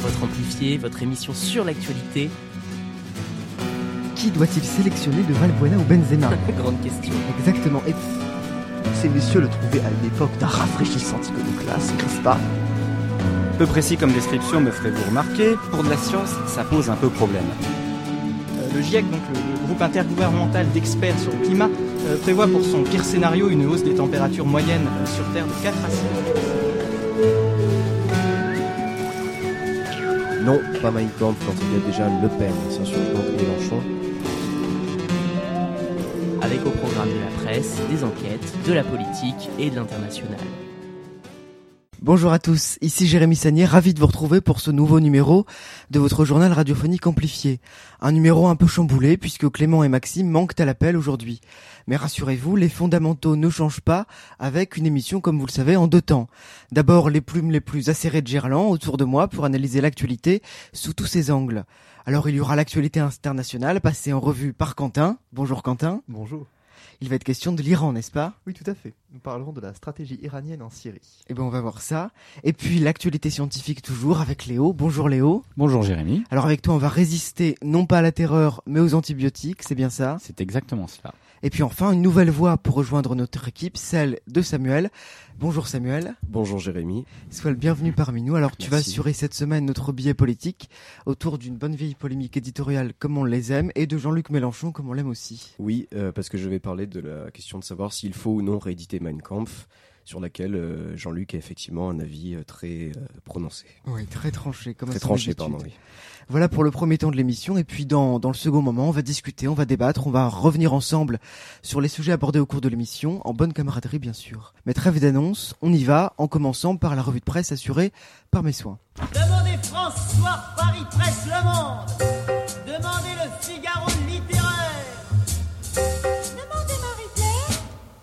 votre amplifié, votre émission sur l'actualité. Qui doit-il sélectionner de Valbuena ou Benzema? Grande question. Exactement. Et Ces messieurs le trouvaient à l'époque d'un rafraîchissant iconoclaste, n'est-ce pas? Peu précis comme description me ferez-vous remarquer, pour de la science, ça pose un peu problème. Le GIEC, donc le groupe intergouvernemental d'experts sur le climat, prévoit pour son pire scénario une hausse des températures moyennes sur Terre de 4 à 6 degrés. Non, pas Mein Kampf quand il y a déjà Le Pen, c'est sur le de Mélenchon. Avec au programme de la presse, des enquêtes, de la politique et de l'international. bonjour à tous, ici Jérémy Sagnier, ravi de vous retrouver pour ce nouveau numéro de votre journal radiophonique amplifié. Un numéro un peu chamboulé puisque Clément et Maxime manquent à l'appel aujourd'hui. Mais rassurez-vous, les fondamentaux ne changent pas avec une émission comme vous le savez en deux temps. D'abord les plumes les plus acérées de Gerland autour de moi pour analyser l'actualité sous tous ses angles. Alors il y aura l'actualité internationale passée en revue par Quentin. Bonjour Quentin. Bonjour. Il va être question de l'Iran, n'est-ce pas? Oui, tout à fait. Nous parlerons de la stratégie iranienne en Syrie. Eh ben on va voir ça. Et puis l'actualité scientifique toujours avec Léo. Bonjour Léo. Bonjour Jérémy. Alors avec toi on va résister non pas à la terreur mais aux antibiotiques, c'est bien ça? C'est exactement cela. Et puis enfin une nouvelle voix pour rejoindre notre équipe, celle de Samuel. Bonjour Samuel. Bonjour Jérémy. Sois le bienvenu parmi nous. Alors tu vas Merci. assurer cette semaine notre billet politique autour d'une bonne vieille polémique éditoriale comme on les aime et de Jean-Luc Mélenchon comme on l'aime aussi. Oui, parce que je vais parler de la question de savoir s'il faut ou non rééditer Mein Kampf, sur laquelle Jean-Luc a effectivement un avis très prononcé. Oui, très tranché comme Très à son tranché, habitude. pardon, oui. Voilà pour le premier temps de l'émission et puis dans le second moment on va discuter, on va débattre, on va revenir ensemble sur les sujets abordés au cours de l'émission, en bonne camaraderie bien sûr. Mais trêve d'annonce, on y va en commençant par la revue de presse assurée par mes soins. Demandez France Soir, Paris Presse, Le Monde. Demandez Le Figaro littéraire. Demandez Marie-Claire.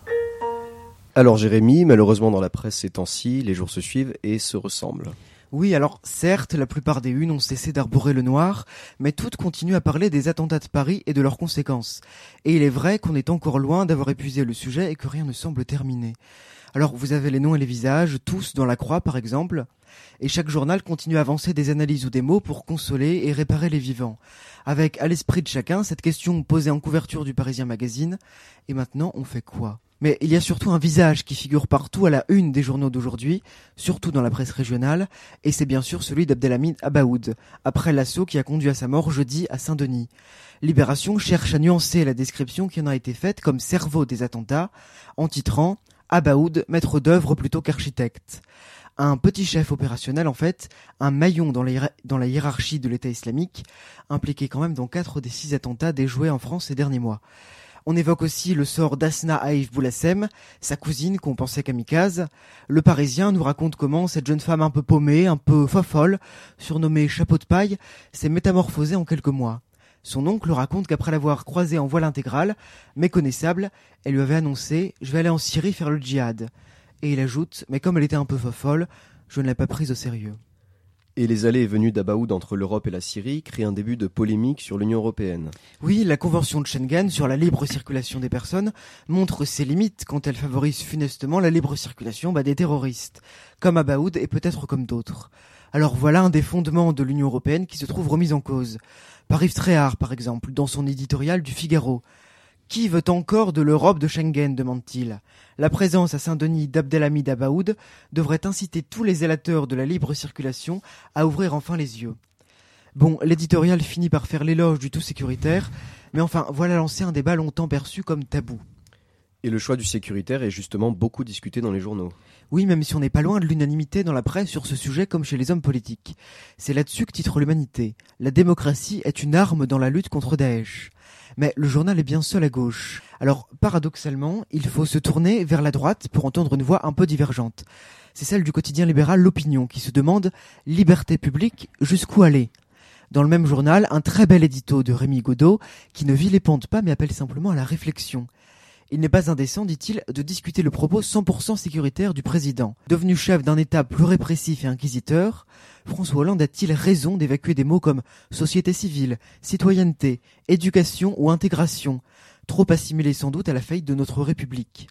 Alors Jérémy, malheureusement dans la presse ces temps-ci, les jours se suivent et se ressemblent. Oui, alors certes, la plupart des unes ont cessé d'arborer le noir, mais toutes continuent à parler des attentats de Paris et de leurs conséquences. Et il est vrai qu'on est encore loin d'avoir épuisé le sujet et que rien ne semble terminé. Alors vous avez les noms et les visages, tous dans la croix par exemple, et chaque journal continue à avancer des analyses ou des mots pour consoler et réparer les vivants. Avec à l'esprit de chacun cette question posée en couverture du Parisien Magazine, et maintenant on fait quoi ? Mais il y a surtout un visage qui figure partout à la une des journaux d'aujourd'hui, surtout dans la presse régionale, et c'est bien sûr celui d'Abdelhamid Abaoud, après l'assaut qui a conduit à sa mort jeudi à Saint-Denis. Libération cherche à nuancer la description qui en a été faite comme cerveau des attentats, en titrant « Abaoud, maître d'œuvre plutôt qu'architecte ». Un petit chef opérationnel en fait, un maillon dans la hiérarchie de l'État islamique, impliqué quand même dans 4 des 6 attentats déjoués en France ces derniers mois. On évoque aussi le sort d'Asna Haïf Boulassem, sa cousine qu'on pensait kamikaze. Le Parisien nous raconte comment cette jeune femme un peu paumée, un peu fofolle, surnommée Chapeau de paille, s'est métamorphosée en quelques mois. Son oncle raconte qu'après l'avoir croisée en voile intégral, méconnaissable, elle lui avait annoncé « Je vais aller en Syrie faire le djihad ». Et il ajoute « Mais comme elle était un peu fofolle, je ne l'ai pas prise au sérieux ». Et les allées et venues d'Abaoud entre l'Europe et la Syrie créent un début de polémique sur l'Union européenne. Oui, la Convention de Schengen sur la libre circulation des personnes montre ses limites quand elle favorise funestement la libre circulation des terroristes, comme Abaoud et peut-être comme d'autres. Alors voilà un des fondements de l'Union européenne qui se trouve remis en cause. Par Yves Tréhard, par exemple, dans son éditorial du Figaro. Qui veut encore de l'Europe de Schengen, demande-t-il. La présence à Saint-Denis d'Abdelhamid Abaoud devrait inciter tous les zélateurs de la libre circulation à ouvrir enfin les yeux. Bon, l'éditorial finit par faire l'éloge du tout sécuritaire, mais enfin, voilà lancé un débat longtemps perçu comme tabou. Et le choix du sécuritaire est justement beaucoup discuté dans les journaux. Oui, même si on n'est pas loin de l'unanimité dans la presse sur ce sujet comme chez les hommes politiques. C'est là-dessus que titre l'Humanité. La démocratie est une arme dans la lutte contre Daesh. Mais le journal est bien seul à gauche. Alors, paradoxalement, il faut se tourner vers la droite pour entendre une voix un peu divergente. C'est celle du quotidien libéral L'Opinion qui se demande « Liberté publique, jusqu'où aller ?» Dans le même journal, un très bel édito de Rémi Godot qui ne vilipende pas mais appelle simplement à la réflexion. Il n'est pas indécent, dit-il, de discuter le propos 100% sécuritaire du président. Devenu chef d'un État plus répressif et inquisiteur, François Hollande a-t-il raison d'évacuer des mots comme société civile, citoyenneté, éducation ou intégration, trop assimilés sans doute à la faillite de notre République?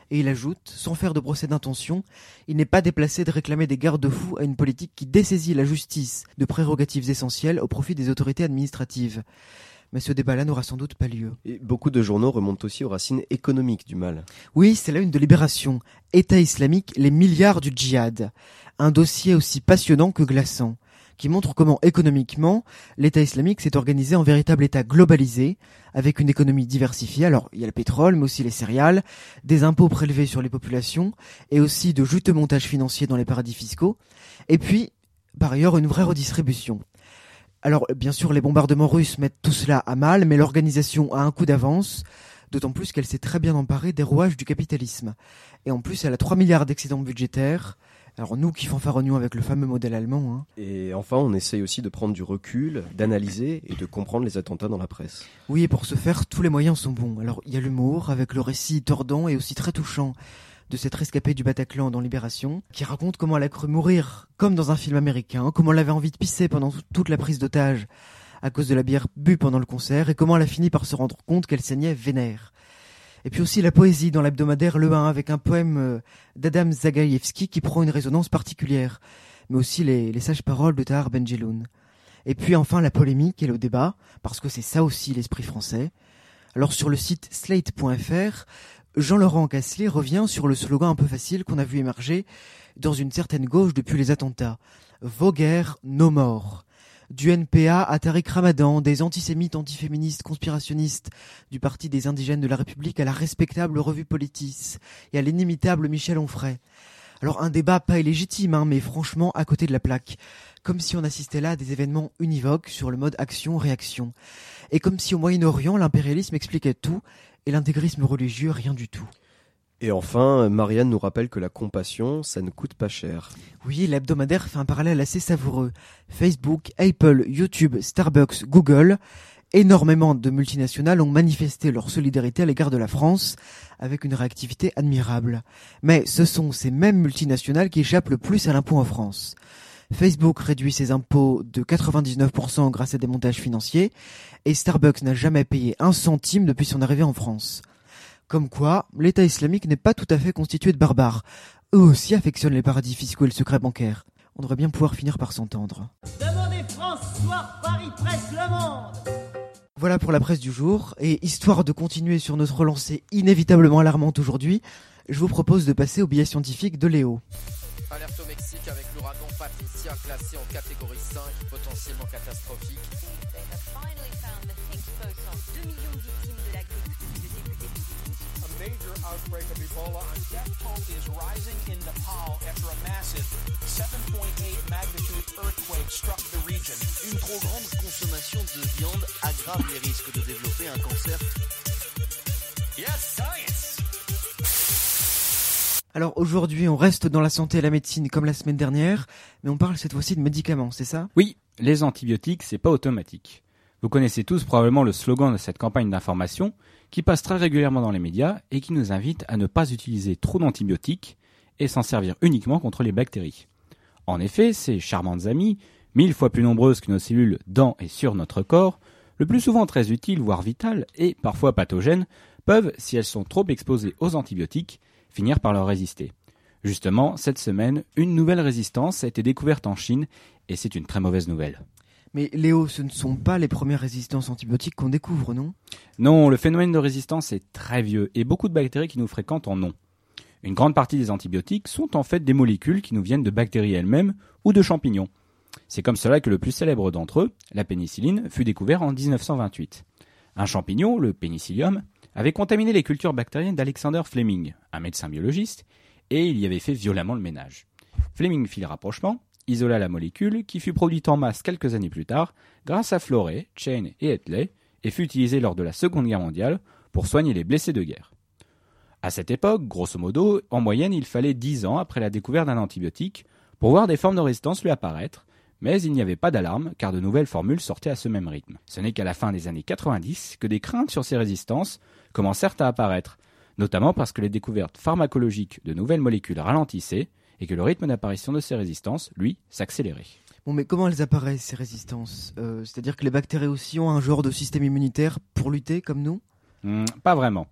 Et il ajoute, sans faire de procès d'intention, il n'est pas déplacé de réclamer des garde-fous à une politique qui dessaisit la justice de prérogatives essentielles au profit des autorités administratives. Mais ce débat-là n'aura sans doute pas lieu. Et beaucoup de journaux remontent aussi aux racines économiques du mal. Oui, c'est la une de Libération. État islamique, les milliards du djihad. Un dossier aussi passionnant que glaçant, qui montre comment économiquement, l'État islamique s'est organisé en véritable État globalisé, avec une économie diversifiée. Alors, il y a le pétrole, mais aussi les céréales, des impôts prélevés sur les populations, et aussi de juteux montages financiers dans les paradis fiscaux. Et puis, par ailleurs, une vraie redistribution. Alors, bien sûr, les bombardements russes mettent tout cela à mal, mais l'organisation a un coup d'avance, d'autant plus qu'elle s'est très bien emparée des rouages du capitalisme. Et en plus, elle a 3 milliards d'excédents budgétaires. Alors nous qui fanfaronnons avec le fameux modèle allemand. Hein. Et enfin, on essaye aussi de prendre du recul, d'analyser et de comprendre les attentats dans la presse. Oui, et pour ce faire, tous les moyens sont bons. Alors, il y a l'humour, avec le récit tordant et aussi très touchant de cette rescapée du Bataclan dans Libération, qui raconte comment elle a cru mourir comme dans un film américain, comment elle avait envie de pisser pendant toute la prise d'otage à cause de la bière bue pendant le concert, et comment elle a fini par se rendre compte qu'elle saignait vénère. Et puis aussi la poésie dans l'hebdomadaire Le 1, avec un poème d'Adam Zagaïevski qui prend une résonance particulière, mais aussi les sages paroles de Tahar Benjeloun. Et puis enfin la polémique et le débat, parce que c'est ça aussi l'esprit français. Alors sur le site slate.fr, Jean-Laurent Cassely revient sur le slogan un peu facile qu'on a vu émerger dans une certaine gauche depuis les attentats. « Vos guerres, nos morts ». Du NPA à Tariq Ramadan, des antisémites, antiféministes, conspirationnistes, du Parti des indigènes de la République à la respectable revue Politis et à l'inimitable Michel Onfray. Alors un débat pas illégitime, mais franchement à côté de la plaque. Comme si on assistait là à des événements univoques sur le mode action-réaction. Et comme si au Moyen-Orient, l'impérialisme expliquait tout et l'intégrisme religieux rien du tout. Et enfin, Marianne nous rappelle que la compassion, ça ne coûte pas cher. Oui, l'hebdomadaire fait un parallèle assez savoureux. Facebook, Apple, YouTube, Starbucks, Google, énormément de multinationales ont manifesté leur solidarité à l'égard de la France, avec une réactivité admirable. Mais ce sont ces mêmes multinationales qui échappent le plus à l'impôt en France. Facebook réduit ses impôts de 99% grâce à des montages financiers, et Starbucks n'a jamais payé un centime depuis son arrivée en France. Comme quoi, l'État islamique n'est pas tout à fait constitué de barbares. Eux aussi affectionnent les paradis fiscaux et le secret bancaire. On devrait bien pouvoir finir par s'entendre. Demandez France, Soir, Paris, Presse, Le Monde. Voilà pour la presse du jour, et histoire de continuer sur notre lancée inévitablement alarmante aujourd'hui, je vous propose de passer au billet scientifique de Léo. Alerte au Mexique avec l'ouragan Patricia classé en catégorie 5, potentiellement catastrophique. Outbreak of Ebola on death toll is rising in Nepal after a massive 7.8 magnitude earthquake struck the region. Une trop grande consommation de viande aggrave les risques de développer un cancer. Yes, science! Alors aujourd'hui, on reste dans la santé et la médecine comme la semaine dernière, mais on parle cette fois-ci de médicaments, c'est ça ? Oui, les antibiotiques, c'est pas automatique. Vous connaissez tous probablement le slogan de cette campagne d'information qui passe très régulièrement dans les médias et qui nous invite à ne pas utiliser trop d'antibiotiques et s'en servir uniquement contre les bactéries. En effet, ces charmantes amies, 1000 fois plus nombreuses que nos cellules dans et sur notre corps, le plus souvent très utiles, voire vitales, et parfois pathogènes, peuvent, si elles sont trop exposées aux antibiotiques, finir par leur résister. Justement, cette semaine, une nouvelle résistance a été découverte en Chine, et c'est une très mauvaise nouvelle. Mais Léo, ce ne sont pas les premières résistances antibiotiques qu'on découvre, non ? Non, le phénomène de résistance est très vieux, et beaucoup de bactéries qui nous fréquentent en ont. Une grande partie des antibiotiques sont en fait des molécules qui nous viennent de bactéries elles-mêmes ou de champignons. C'est comme cela que le plus célèbre d'entre eux, la pénicilline, fut découvert en 1928. Un champignon, le pénicillium, avait contaminé les cultures bactériennes d'Alexander Fleming, un médecin biologiste, et il y avait fait violemment le ménage. Fleming fit le rapprochement, isola la molécule, qui fut produite en masse quelques années plus tard, grâce à Florey, Chain et Etley, et fut utilisée lors de la Seconde Guerre mondiale pour soigner les blessés de guerre. À cette époque, grosso modo, en moyenne, il fallait 10 ans après la découverte d'un antibiotique pour voir des formes de résistance lui apparaître, mais il n'y avait pas d'alarme car de nouvelles formules sortaient à ce même rythme. Ce n'est qu'à la fin des années 90 que des craintes sur ces résistances commencèrent à apparaître, notamment parce que les découvertes pharmacologiques de nouvelles molécules ralentissaient et que le rythme d'apparition de ces résistances, lui, s'accélérait. Bon, mais comment elles apparaissent, ces résistances ? C'est-à-dire que les bactéries aussi ont un genre de système immunitaire pour lutter, comme nous ? Pas vraiment.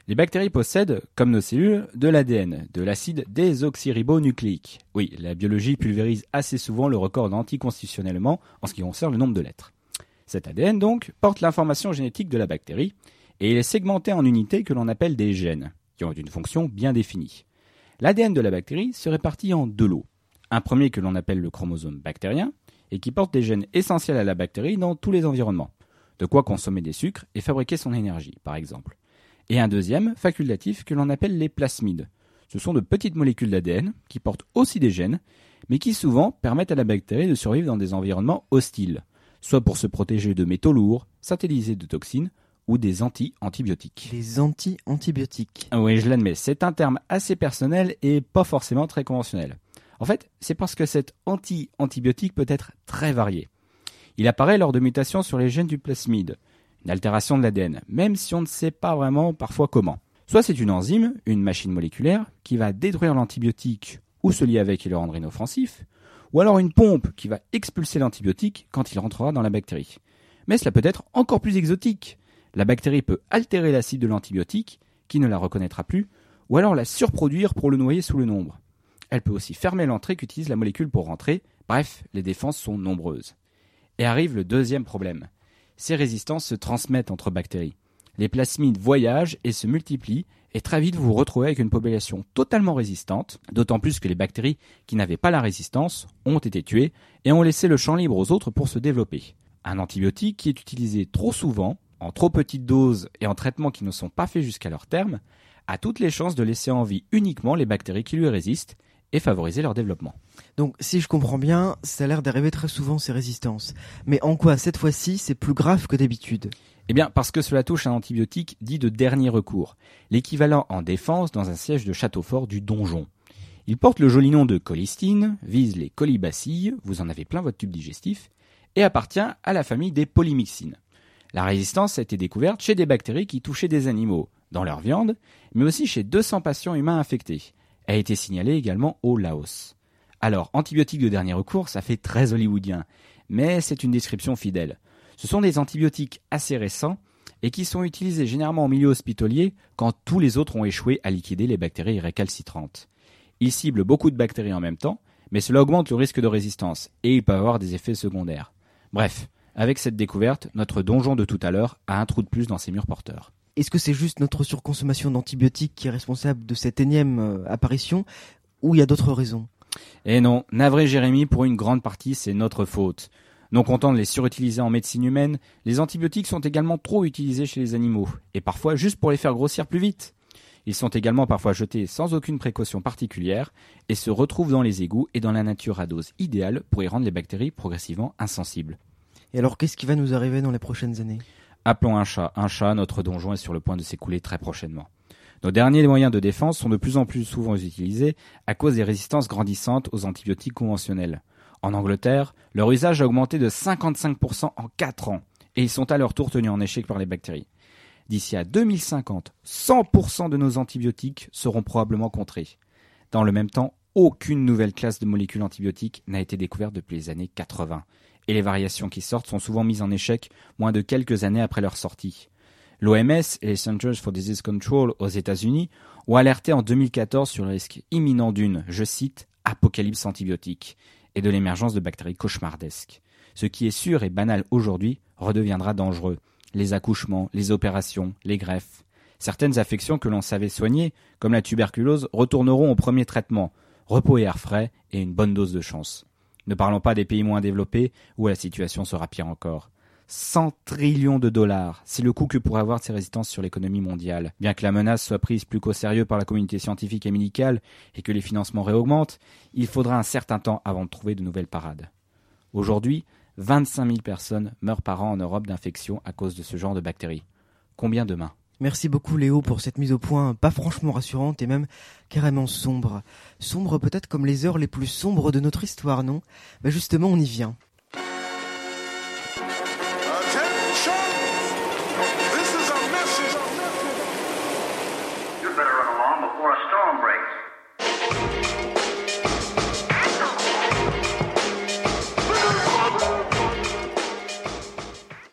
Les bactéries possèdent, comme nos cellules, de l'ADN, de l'acide désoxyribonucléique. Oui, la biologie pulvérise assez souvent le record anticonstitutionnellement en ce qui concerne le nombre de lettres. Cet ADN, donc, porte l'information génétique de la bactérie et il est segmenté en unités que l'on appelle des gènes, qui ont une fonction bien définie. L'ADN de la bactérie se répartit en 2 lots. Un premier que l'on appelle le chromosome bactérien et qui porte des gènes essentiels à la bactérie dans tous les environnements. De quoi consommer des sucres et fabriquer son énergie, par exemple. Et un deuxième, facultatif, que l'on appelle les plasmides. Ce sont de petites molécules d'ADN qui portent aussi des gènes, mais qui souvent permettent à la bactérie de survivre dans des environnements hostiles, soit pour se protéger de métaux lourds, synthétiser de toxines ou des anti-antibiotiques. Des anti-antibiotiques. Oui, je l'admets, c'est un terme assez personnel et pas forcément très conventionnel. En fait, c'est parce que cet anti-antibiotique peut être très varié. Il apparaît lors de mutations sur les gènes du plasmide, une altération de l'ADN, même si on ne sait pas vraiment parfois comment. Soit c'est une enzyme, une machine moléculaire, qui va détruire l'antibiotique ou se lier avec et le rendre inoffensif, ou alors une pompe qui va expulser l'antibiotique quand il rentrera dans la bactérie. Mais cela peut être encore plus exotique. La bactérie peut altérer l'acide de l'antibiotique, qui ne la reconnaîtra plus, ou alors la surproduire pour le noyer sous le nombre. Elle peut aussi fermer l'entrée qu'utilise la molécule pour rentrer. Bref, les défenses sont nombreuses. Et arrive le deuxième problème. Ces résistances se transmettent entre bactéries. Les plasmides voyagent et se multiplient, et très vite vous vous retrouvez avec une population totalement résistante, d'autant plus que les bactéries qui n'avaient pas la résistance ont été tuées et ont laissé le champ libre aux autres pour se développer. Un antibiotique qui est utilisé trop souvent, en trop petites doses et en traitements qui ne sont pas faits jusqu'à leur terme, a toutes les chances de laisser en vie uniquement les bactéries qui lui résistent et favoriser leur développement. Donc, si je comprends bien, ça a l'air d'arriver très souvent ces résistances. Mais en quoi, cette fois-ci, c'est plus grave que d'habitude ? Eh bien, parce que cela touche un antibiotique dit de dernier recours, l'équivalent en défense dans un siège de château fort du donjon. Il porte le joli nom de colistine, vise les colibacilles, vous en avez plein votre tube digestif, et appartient à la famille des polymyxines. La résistance a été découverte chez des bactéries qui touchaient des animaux, dans leur viande, mais aussi chez 200 patients humains infectés. Elle a été signalée également au Laos. Alors, antibiotiques de dernier recours, ça fait très hollywoodien, mais c'est une description fidèle. Ce sont des antibiotiques assez récents et qui sont utilisés généralement en milieu hospitalier quand tous les autres ont échoué à liquider les bactéries récalcitrantes. Ils ciblent beaucoup de bactéries en même temps, mais cela augmente le risque de résistance et ils peuvent avoir des effets secondaires. Bref, avec cette découverte, notre donjon de tout à l'heure a un trou de plus dans ses murs porteurs. Est-ce que c'est juste notre surconsommation d'antibiotiques qui est responsable de cette énième apparition, ou il y a d'autres raisons ? Et non, navré Jérémy, pour une grande partie, c'est notre faute. Non content de les surutiliser en médecine humaine, les antibiotiques sont également trop utilisés chez les animaux, et parfois juste pour les faire grossir plus vite. Ils sont également parfois jetés sans aucune précaution particulière, et se retrouvent dans les égouts et dans la nature à dose idéale pour y rendre les bactéries progressivement insensibles. Et alors, qu'est-ce qui va nous arriver dans les prochaines années ? Appelons un chat, notre donjon est sur le point de s'écouler très prochainement. Nos derniers moyens de défense sont de plus en plus souvent utilisés à cause des résistances grandissantes aux antibiotiques conventionnels. En Angleterre, leur usage a augmenté de 55% en 4 ans, et ils sont à leur tour tenus en échec par les bactéries. D'ici à 2050, 100% de nos antibiotiques seront probablement contrés. Dans le même temps, aucune nouvelle classe de molécules antibiotiques n'a été découverte depuis les années 80. Et les variations qui sortent sont souvent mises en échec moins de quelques années après leur sortie. L'OMS et les Centers for Disease Control aux États-Unis ont alerté en 2014 sur le risque imminent d'une, je cite, « apocalypse antibiotique » et de l'émergence de bactéries cauchemardesques. Ce qui est sûr et banal aujourd'hui redeviendra dangereux. Les accouchements, les opérations, les greffes. Certaines affections que l'on savait soigner, comme la tuberculose, retourneront au premier traitement. Repos et air frais et une bonne dose de chance. Ne parlons pas des pays moins développés où la situation sera pire encore. 100 trillions de dollars, c'est le coût que pourrait avoir ces résistances sur l'économie mondiale. Bien que la menace soit prise plus qu'au sérieux par la communauté scientifique et médicale et que les financements réaugmentent, il faudra un certain temps avant de trouver de nouvelles parades. Aujourd'hui, 25 000 personnes meurent par an en Europe d'infection à cause de ce genre de bactéries. Combien demain ? Merci beaucoup Léo pour cette mise au point pas franchement rassurante et même carrément sombre. Sombre peut-être comme les heures les plus sombres de notre histoire, non ? Ben justement, on y vient.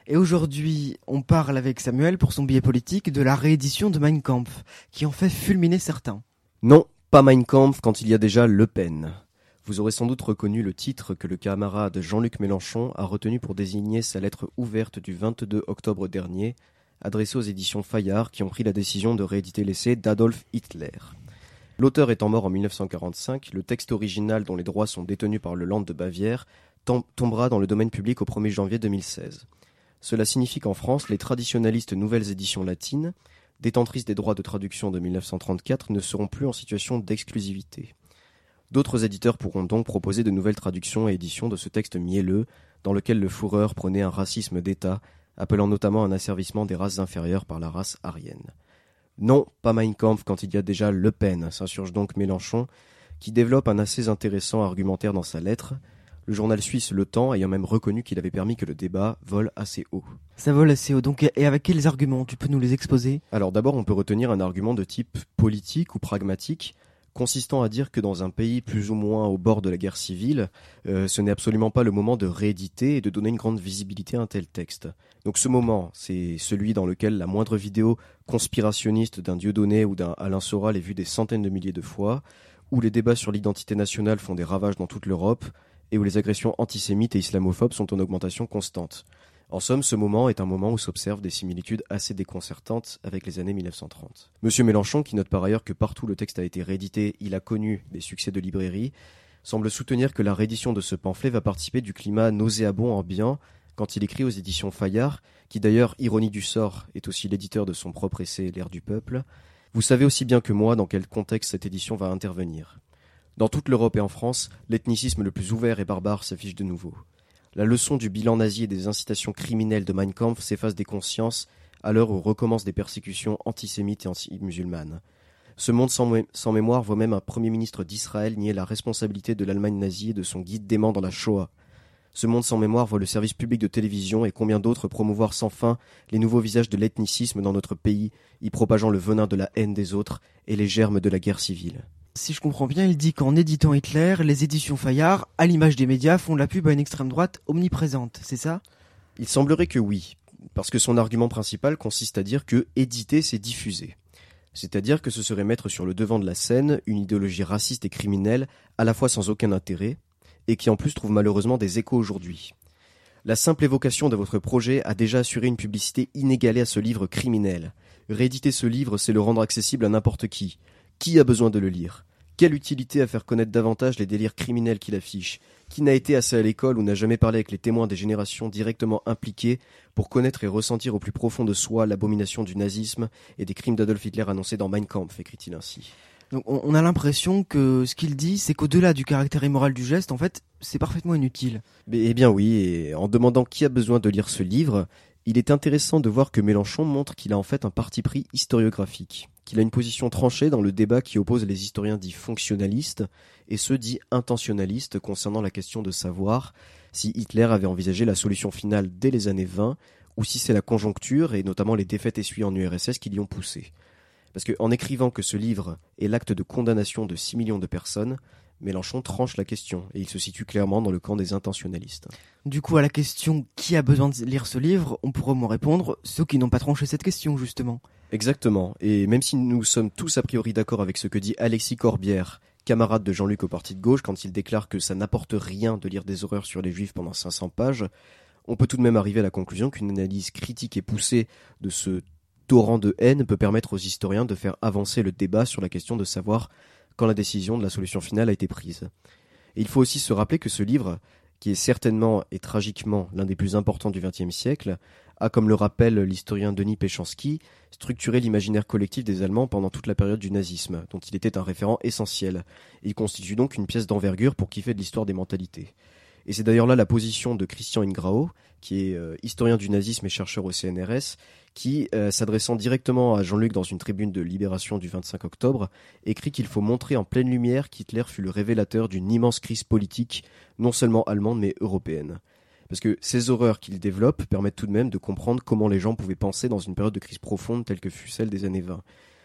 Et aujourd'hui, on parle avec Samuel pour son billet politique de la réédition de Mein Kampf, qui en fait fulminer certains. Non, pas Mein Kampf quand il y a déjà Le Pen. Vous aurez sans doute reconnu le titre que le camarade Jean-Luc Mélenchon a retenu pour désigner sa lettre ouverte du 22 octobre dernier, adressée aux éditions Fayard qui ont pris la décision de rééditer l'essai d'Adolf Hitler. L'auteur étant mort en 1945, le texte original dont les droits sont détenus par le Land de Bavière tombera dans le domaine public au 1er janvier 2016. Cela signifie qu'en France, les traditionalistes nouvelles éditions latines, détentrices des droits de traduction de 1934, ne seront plus en situation d'exclusivité. D'autres éditeurs pourront donc proposer de nouvelles traductions et éditions de ce texte mielleux, dans lequel le Führer prônait un racisme d'État, appelant notamment un asservissement des races inférieures par la race aryenne. Non, pas Mein Kampf quand il y a déjà Le Pen, s'insurge donc Mélenchon, qui développe un assez intéressant argumentaire dans sa lettre, le journal suisse Le Temps ayant même reconnu qu'il avait permis que le débat vole assez haut. Ça vole assez haut, donc et avec quels arguments? Tu peux nous les exposer? Alors d'abord, on peut retenir un argument de type politique ou pragmatique, consistant à dire que dans un pays plus ou moins au bord de la guerre civile, ce n'est absolument pas le moment de rééditer et de donner une grande visibilité à un tel texte. Donc ce moment, c'est celui dans lequel la moindre vidéo conspirationniste d'un Dieudonné ou d'un Alain Soral est vue des centaines de milliers de fois, où les débats sur l'identité nationale font des ravages dans toute l'Europe, et où les agressions antisémites et islamophobes sont en augmentation constante. En somme, ce moment est un moment où s'observent des similitudes assez déconcertantes avec les années 1930. Monsieur Mélenchon, qui note par ailleurs que partout le texte a été réédité, il a connu des succès de librairie, semble soutenir que la réédition de ce pamphlet va participer du climat nauséabond ambiant quand il écrit aux éditions Fayard, qui d'ailleurs, ironie du sort, est aussi l'éditeur de son propre essai L'ère du peuple. Vous savez aussi bien que moi dans quel contexte cette édition va intervenir. Dans toute l'Europe et en France, l'ethnicisme le plus ouvert et barbare s'affiche de nouveau. La leçon du bilan nazi et des incitations criminelles de Mein Kampf s'efface des consciences à l'heure où recommencent des persécutions antisémites et anti-musulmanes. Ce monde sans mémoire voit même un Premier ministre d'Israël nier la responsabilité de l'Allemagne nazie et de son guide dément dans la Shoah. Ce monde sans mémoire voit le service public de télévision et combien d'autres promouvoir sans fin les nouveaux visages de l'ethnicisme dans notre pays, y propageant le venin de la haine des autres et les germes de la guerre civile. Si je comprends bien, il dit qu'en éditant Hitler, les éditions Fayard, à l'image des médias, font la pub à une extrême droite omniprésente, c'est ça? Il semblerait que oui, parce que son argument principal consiste à dire que éditer, c'est diffuser. C'est-à-dire que ce serait mettre sur le devant de la scène une idéologie raciste et criminelle, à la fois sans aucun intérêt, et qui en plus trouve malheureusement des échos aujourd'hui. La simple évocation de votre projet a déjà assuré une publicité inégalée à ce livre criminel. Rééditer ce livre, c'est le rendre accessible à n'importe qui. Qui a besoin de le lire? Quelle utilité à faire connaître davantage les délires criminels qu'il affiche? Qui n'a été assez à l'école ou n'a jamais parlé avec les témoins des générations directement impliquées pour connaître et ressentir au plus profond de soi l'abomination du nazisme et des crimes d'Adolf Hitler annoncés dans Mein Kampf, écrit-il ainsi. Donc on a l'impression que ce qu'il dit, c'est qu'au-delà du caractère immoral du geste, en fait, c'est parfaitement inutile. Eh bien oui, et en demandant qui a besoin de lire ce livre, il est intéressant de voir que Mélenchon montre qu'il a en fait un parti pris historiographique, qu'il a une position tranchée dans le débat qui oppose les historiens dits fonctionnalistes et ceux dits intentionnalistes concernant la question de savoir si Hitler avait envisagé la solution finale dès les années 20 ou si c'est la conjoncture et notamment les défaites essuyées en URSS qui l'y ont poussé. Parce qu'en écrivant que ce livre est l'acte de condamnation de 6 millions de personnes, Mélenchon tranche la question et il se situe clairement dans le camp des intentionnalistes. Du coup, à la question « qui a besoin de lire ce livre ?», on pourrait me répondre « ceux qui n'ont pas tranché cette question, justement ». Exactement, et même si nous sommes tous a priori d'accord avec ce que dit Alexis Corbière, camarade de Jean-Luc au parti de gauche, quand il déclare que ça n'apporte rien de lire des horreurs sur les juifs pendant 500 pages, on peut tout de même arriver à la conclusion qu'une analyse critique et poussée de ce torrent de haine peut permettre aux historiens de faire avancer le débat sur la question de savoir quand la décision de la solution finale a été prise. Et il faut aussi se rappeler que ce livre, qui est certainement et tragiquement l'un des plus importants du XXe siècle, a, comme le rappelle l'historien Denis Péchanski, structuré l'imaginaire collectif des Allemands pendant toute la période du nazisme, dont il était un référent essentiel. Il constitue donc une pièce d'envergure pour qui fait de l'histoire des mentalités. Et c'est d'ailleurs là la position de Christian Ingrao, qui est historien du nazisme et chercheur au CNRS, qui, s'adressant directement à Jean-Luc dans une tribune de Libération du 25 octobre, écrit qu'il faut montrer en pleine lumière qu'Hitler fut le révélateur d'une immense crise politique, non seulement allemande mais européenne. Parce que ces horreurs qu'il développe permettent tout de même de comprendre comment les gens pouvaient penser dans une période de crise profonde telle que fut celle des années 20.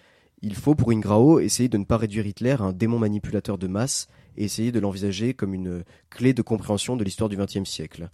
Il faut, pour Ingrao, essayer de ne pas réduire Hitler à un démon manipulateur de masse et essayer de l'envisager comme une clé de compréhension de l'histoire du XXe siècle.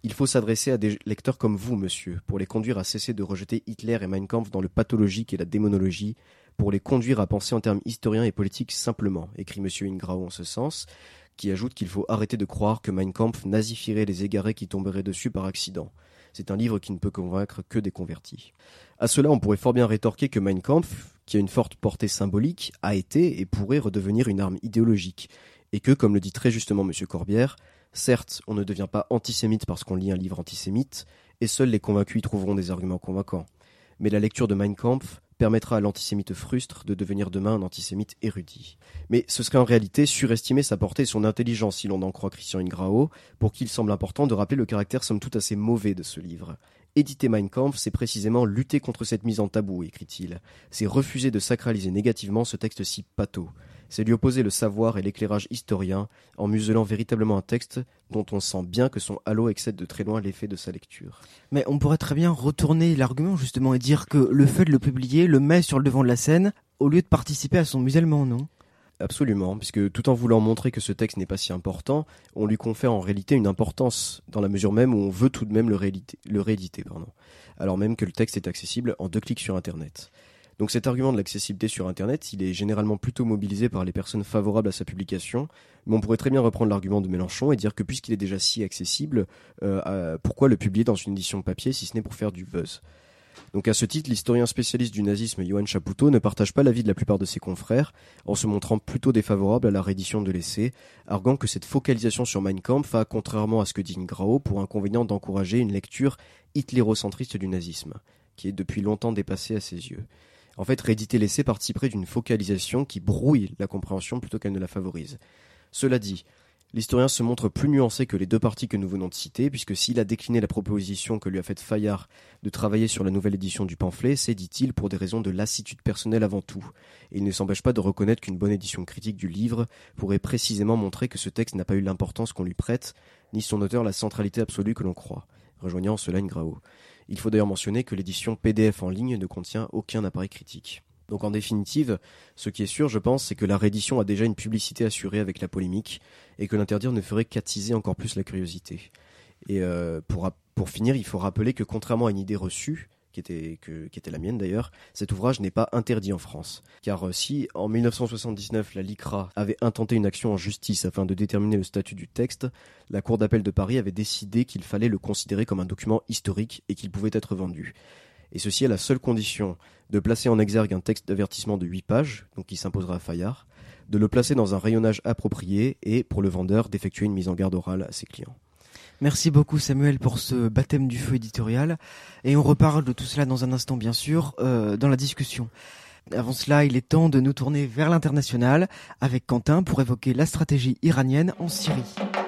Il faut s'adresser à des lecteurs comme vous, monsieur, pour les conduire à cesser de rejeter Hitler et Mein Kampf dans le pathologique et la démonologie, pour les conduire à penser en termes historiens et politiques simplement, écrit monsieur Ingrao en ce sens, qui ajoute qu'il faut arrêter de croire que Mein Kampf nazifierait les égarés qui tomberaient dessus par accident. C'est un livre qui ne peut convaincre que des convertis. À cela, on pourrait fort bien rétorquer que Mein Kampf, qui a une forte portée symbolique, a été et pourrait redevenir une arme idéologique, et que, comme le dit très justement monsieur Corbière, certes, on ne devient pas antisémite parce qu'on lit un livre antisémite, et seuls les convaincus y trouveront des arguments convaincants. Mais la lecture de Mein Kampf permettra à l'antisémite frustre de devenir demain un antisémite érudit. Mais ce serait en réalité surestimer sa portée et son intelligence si l'on en croit Christian Ingrao, pour qui il semble important de rappeler le caractère somme toute assez mauvais de ce livre. Éditer Mein Kampf, c'est précisément lutter contre cette mise en tabou, écrit-il. C'est refuser de sacraliser négativement ce texte si pâteau. C'est lui opposer le savoir et l'éclairage historien en muselant véritablement un texte dont on sent bien que son halo excède de très loin l'effet de sa lecture. Mais on pourrait très bien retourner l'argument justement et dire que le fait de le publier le met sur le devant de la scène au lieu de participer à son musellement, non ? Absolument, puisque tout en voulant montrer que ce texte n'est pas si important, on lui confère en réalité une importance, dans la mesure même où on veut tout de même le rééditer, alors même que le texte est accessible en 2 clics sur Internet. Donc cet argument de l'accessibilité sur Internet, il est généralement plutôt mobilisé par les personnes favorables à sa publication, mais on pourrait très bien reprendre l'argument de Mélenchon et dire que puisqu'il est déjà si accessible, pourquoi le publier dans une édition papier si ce n'est pour faire du buzz ? Donc à ce titre, l'historien spécialiste du nazisme Johann Chapoutot ne partage pas l'avis de la plupart de ses confrères, en se montrant plutôt défavorable à la réédition de l'essai, arguant que cette focalisation sur Mein Kampf a, contrairement à ce que dit Ingrao, pour inconvénient d'encourager une lecture hitlérocentriste du nazisme, qui est depuis longtemps dépassée à ses yeux. En fait, rééditer l'essai participerait d'une focalisation qui brouille la compréhension plutôt qu'elle ne la favorise. Cela dit, l'historien se montre plus nuancé que les 2 parties que nous venons de citer, puisque s'il a décliné la proposition que lui a faite Fayard de travailler sur la nouvelle édition du pamphlet, c'est, dit-il, pour des raisons de lassitude personnelle avant tout. Et il ne s'empêche pas de reconnaître qu'une bonne édition critique du livre pourrait précisément montrer que ce texte n'a pas eu l'importance qu'on lui prête, ni son auteur la centralité absolue que l'on croit, rejoignant en cela Ingrao. Il faut d'ailleurs mentionner que l'édition PDF en ligne ne contient aucun appareil critique. Donc en définitive, ce qui est sûr, je pense, c'est que la réédition a déjà une publicité assurée avec la polémique et que l'interdire ne ferait qu'attiser encore plus la curiosité. Et pour finir, il faut rappeler que contrairement à une idée reçue, qui était la mienne d'ailleurs, cet ouvrage n'est pas interdit en France. Car si, en 1979, la LICRA avait intenté une action en justice afin de déterminer le statut du texte, la Cour d'appel de Paris avait décidé qu'il fallait le considérer comme un document historique et qu'il pouvait être vendu. Et ceci à la seule condition de placer en exergue un texte d'avertissement de 8 pages, donc qui s'imposera à Fayard, de le placer dans un rayonnage approprié et, pour le vendeur, d'effectuer une mise en garde orale à ses clients. Merci beaucoup Samuel pour ce baptême du feu éditorial. Et on reparle de tout cela dans un instant bien sûr, dans la discussion. Avant cela, il est temps de nous tourner vers l'international avec Quentin pour évoquer la stratégie iranienne en Syrie.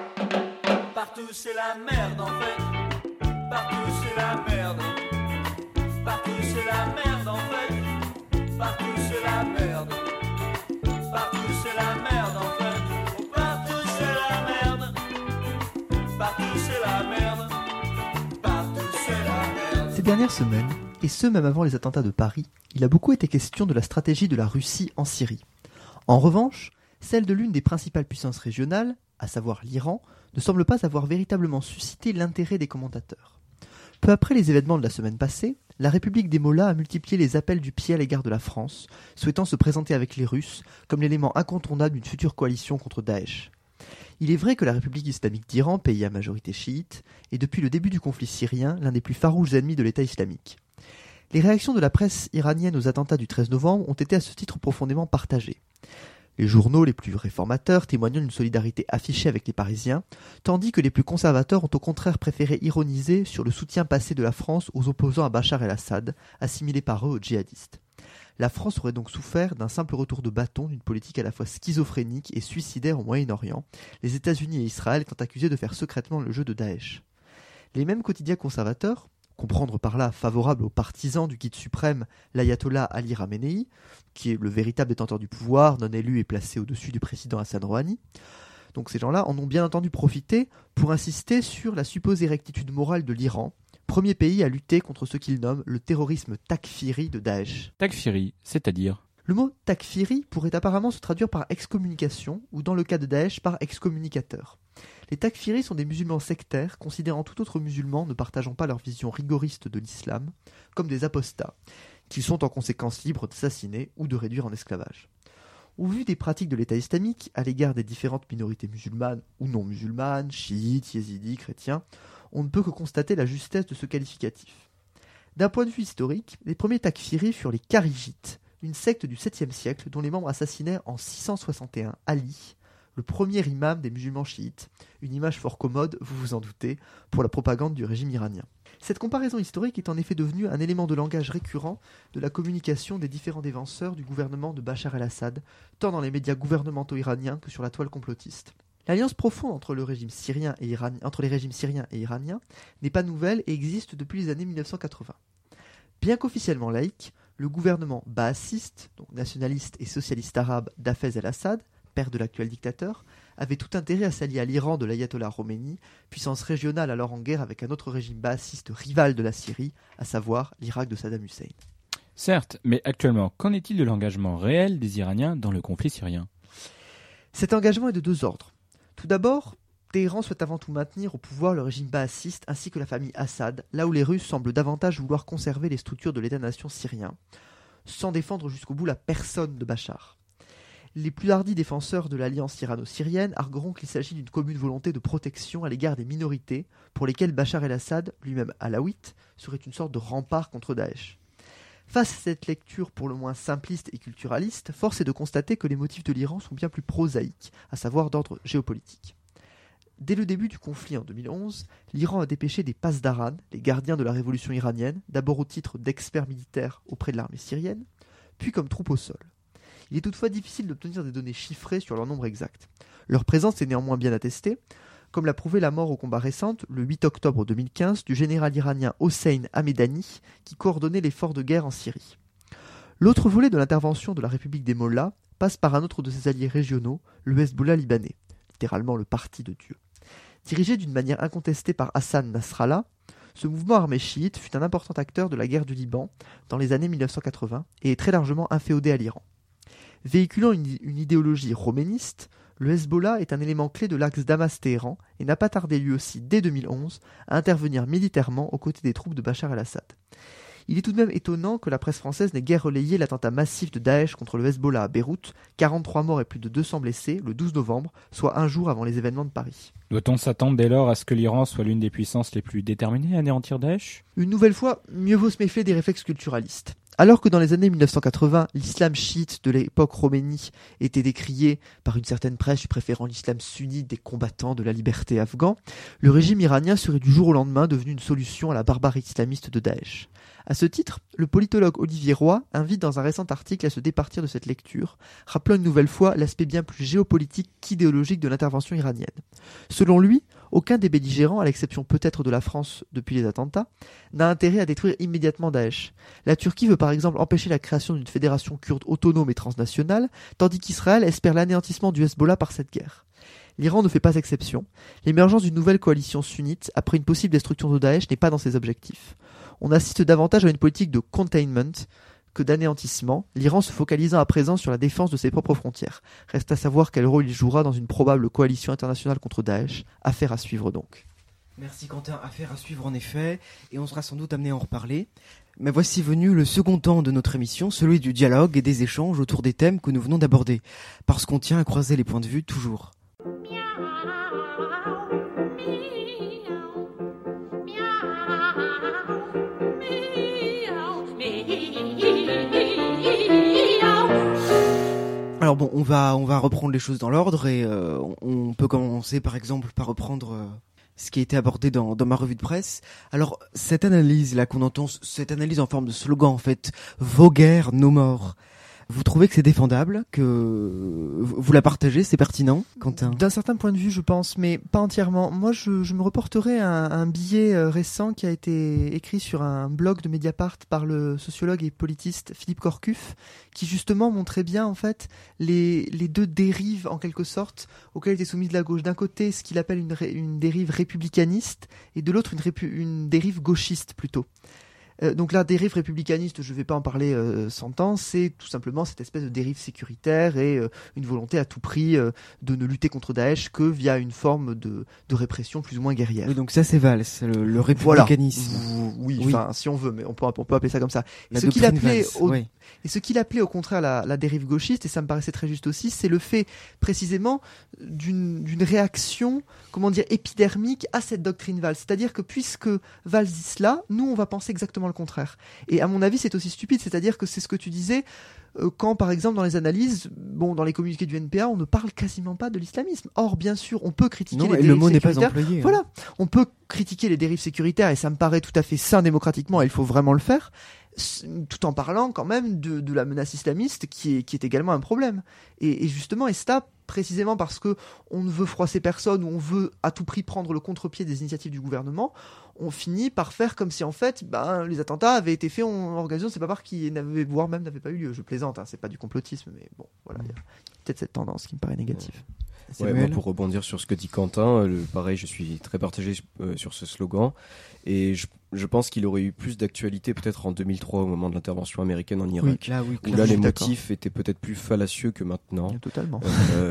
Partout c'est la merde en fait. Partout c'est la merde. Partout c'est la merde en fait. Partout c'est la merde. Partout c'est la merde en fait. Partout c'est la merde. Partout c'est la merde. Partout c'est la merde. Ces dernières semaines, et ce même avant les attentats de Paris, il a beaucoup été question de la stratégie de la Russie en Syrie. En revanche, celle de l'une des principales puissances régionales, à savoir l'Iran, ne semble pas avoir véritablement suscité l'intérêt des commentateurs. Peu après les événements de la semaine passée, la République des Mollahs a multiplié les appels du pied à l'égard de la France, souhaitant se présenter avec les Russes comme l'élément incontournable d'une future coalition contre Daesh. Il est vrai que la République islamique d'Iran, pays à majorité chiite, est depuis le début du conflit syrien l'un des plus farouches ennemis de l'État islamique. Les réactions de la presse iranienne aux attentats du 13 novembre ont été à ce titre profondément partagées. Les journaux les plus réformateurs témoignant d'une solidarité affichée avec les Parisiens, tandis que les plus conservateurs ont au contraire préféré ironiser sur le soutien passé de la France aux opposants à Bachar el-Assad, assimilés par eux aux djihadistes. La France aurait donc souffert d'un simple retour de bâton d'une politique à la fois schizophrénique et suicidaire au Moyen-Orient, les États-Unis et Israël étant accusés de faire secrètement le jeu de Daesh. Les mêmes quotidiens conservateurs, comprendre par là favorable aux partisans du guide suprême, l'ayatollah Ali Khamenei, qui est le véritable détenteur du pouvoir, non élu et placé au-dessus du président Hassan Rouhani. Donc ces gens-là en ont bien entendu profité pour insister sur la supposée rectitude morale de l'Iran, premier pays à lutter contre ce qu'ils nomment le terrorisme takfiri de Daesh. Takfiri, c'est-à-dire ? Le mot takfiri pourrait apparemment se traduire par excommunication ou dans le cas de Daesh par excommunicateur. Les takfiris sont des musulmans sectaires, considérant tout autre musulman ne partageant pas leur vision rigoriste de l'islam, comme des apostats, qui sont en conséquence libres d'assassiner ou de réduire en esclavage. Au vu des pratiques de l'État islamique à l'égard des différentes minorités musulmanes ou non musulmanes, chiites, yézidis, chrétiens, on ne peut que constater la justesse de ce qualificatif. D'un point de vue historique, les premiers takfiris furent les Kharijites, une secte du 7e siècle dont les membres assassinèrent en 661 Ali, le premier imam des musulmans chiites, une image fort commode, vous vous en doutez, pour la propagande du régime iranien. Cette comparaison historique est en effet devenue un élément de langage récurrent de la communication des différents défenseurs du gouvernement de Bachar el-Assad, tant dans les médias gouvernementaux iraniens que sur la toile complotiste. L'alliance profonde entre les régimes syriens et iraniens n'est pas nouvelle et existe depuis les années 1980. Bien qu'officiellement laïque, le gouvernement baassiste, donc nationaliste et socialiste arabe d'Hafez el-Assad, père de l'actuel dictateur, avait tout intérêt à s'allier à l'Iran de l'ayatollah Khomeini, puissance régionale alors en guerre avec un autre régime baassiste rival de la Syrie, à savoir l'Irak de Saddam Hussein. Certes, mais actuellement, qu'en est-il de l'engagement réel des Iraniens dans le conflit syrien ? Cet engagement est de deux ordres. Tout d'abord, Téhéran souhaite avant tout maintenir au pouvoir le régime baassiste ainsi que la famille Assad, là où les Russes semblent davantage vouloir conserver les structures de l'État-nation syrien, sans défendre jusqu'au bout la personne de Bachar. Les plus hardis défenseurs de l'alliance irano-syrienne argueront qu'il s'agit d'une commune volonté de protection à l'égard des minorités, pour lesquelles Bachar el-Assad, lui-même alaouite, serait une sorte de rempart contre Daesh. Face à cette lecture pour le moins simpliste et culturaliste, force est de constater que les motifs de l'Iran sont bien plus prosaïques, à savoir d'ordre géopolitique. Dès le début du conflit en 2011, l'Iran a dépêché des Pasdaran, les gardiens de la révolution iranienne, d'abord au titre d'experts militaires auprès de l'armée syrienne, puis comme troupes au sol. Il est toutefois difficile d'obtenir des données chiffrées sur leur nombre exact. Leur présence est néanmoins bien attestée, comme l'a prouvé la mort au combat récente, le 8 octobre 2015, du général iranien Hossein Hamedani, qui coordonnait l'effort de guerre en Syrie. L'autre volet de l'intervention de la République des Mollahs passe par un autre de ses alliés régionaux, le Hezbollah libanais, littéralement le parti de Dieu. Dirigé d'une manière incontestée par Hassan Nasrallah, ce mouvement armé chiite fut un important acteur de la guerre du Liban dans les années 1980 et est très largement inféodé à l'Iran. Véhiculant une idéologie roméniste, le Hezbollah est un élément clé de l'axe Damas-Téhéran et n'a pas tardé lui aussi, dès 2011, à intervenir militairement aux côtés des troupes de Bachar el-Assad. Il est tout de même étonnant que la presse française n'ait guère relayé l'attentat massif de Daesh contre le Hezbollah à Beyrouth, 43 morts et plus de 200 blessés, le 12 novembre, soit un jour avant les événements de Paris. Doit-on s'attendre dès lors à ce que l'Iran soit l'une des puissances les plus déterminées à anéantir Daesh ? Une nouvelle fois, mieux vaut se méfier des réflexes culturalistes. Alors que dans les années 1980, l'islam chiite de l'époque Khomeini était décrié par une certaine presse préférant l'islam sunnite des combattants de la liberté afghans, le régime iranien serait du jour au lendemain devenu une solution à la barbarie islamiste de Daesh. À ce titre, le politologue Olivier Roy invite dans un récent article à se départir de cette lecture, rappelant une nouvelle fois l'aspect bien plus géopolitique qu'idéologique de l'intervention iranienne. Selon lui, aucun des belligérants, à l'exception peut-être de la France depuis les attentats, n'a intérêt à détruire immédiatement Daesh. La Turquie veut par exemple empêcher la création d'une fédération kurde autonome et transnationale, tandis qu'Israël espère l'anéantissement du Hezbollah par cette guerre. L'Iran ne fait pas exception. L'émergence d'une nouvelle coalition sunnite après une possible destruction de Daesh n'est pas dans ses objectifs. On assiste davantage à une politique de containment que d'anéantissement, l'Iran se focalisant à présent sur la défense de ses propres frontières. Reste à savoir quel rôle il jouera dans une probable coalition internationale contre Daesh. Affaire à suivre donc. Merci Quentin, affaire à suivre en effet, et on sera sans doute amené à en reparler. Mais voici venu le second temps de notre émission, celui du dialogue et des échanges autour des thèmes que nous venons d'aborder, parce qu'on tient à croiser les points de vue toujours. Alors bon, on va reprendre les choses dans l'ordre et on peut commencer par exemple par reprendre ce qui a été abordé dans ma revue de presse. Alors cette analyse là qu'on entend, cette analyse en forme de slogan en fait, vos guerres, nos morts. Vous trouvez que c'est défendable, que vous la partagez, c'est pertinent, Quentin ? D'un certain point de vue, je pense, mais pas entièrement. Moi, je me reporterai à un billet récent qui a été écrit sur un blog de Mediapart par le sociologue et politiste Philippe Corcuff, qui justement montrait bien en fait les deux dérives en quelque sorte auxquelles était soumise la gauche. D'un côté, ce qu'il appelle une dérive républicaniste, et de l'autre une dérive gauchiste plutôt. Donc la dérive républicaniste, je ne vais pas en parler 100 ans, c'est tout simplement cette espèce de dérive sécuritaire et une volonté à tout prix de ne lutter contre Daesh que via une forme de répression plus ou moins guerrière. Oui, donc ça c'est Valls, le républicanisme. Voilà. Oui, Oui. enfin si on veut, mais on peut appeler ça comme ça. Et La ce qu'il doctrine appelait Valls, ouais. Et ce qu'il appelait au contraire la dérive gauchiste, et ça me paraissait très juste aussi, c'est le fait précisément d'une réaction, comment dire, épidermique à cette doctrine Valls. C'est-à-dire que puisque Valls dit cela, nous on va penser exactement le contraire. Et à mon avis c'est aussi stupide, c'est-à-dire que c'est ce que tu disais, quand par exemple dans les analyses, dans les communiqués du NPA, on ne parle quasiment pas de l'islamisme. Or bien sûr on peut critiquer les dérives le mot n'est pas sécuritaires. employé. Voilà, on peut critiquer les dérives sécuritaires et ça me paraît tout à fait sain démocratiquement et il faut vraiment le faire, tout en parlant quand même de la menace islamiste qui est également un problème. Et justement, et ça précisément parce que on ne veut froisser personne ou on veut à tout prix prendre le contre-pied des initiatives du gouvernement, on finit par faire comme si en fait les attentats avaient été faits en organisation de ces barbares qui voire même n'avaient pas eu lieu. Je plaisante, hein, c'est pas du complotisme, mais bon, voilà, il y a peut-être cette tendance qui me paraît négative. Ouais, moi, pour rebondir sur ce que dit Quentin, pareil, je suis très partagé sur ce slogan, et je pense qu'il aurait eu plus d'actualité peut-être en 2003 au moment de l'intervention américaine en Irak, où là les motifs étaient peut-être plus fallacieux que maintenant. Totalement.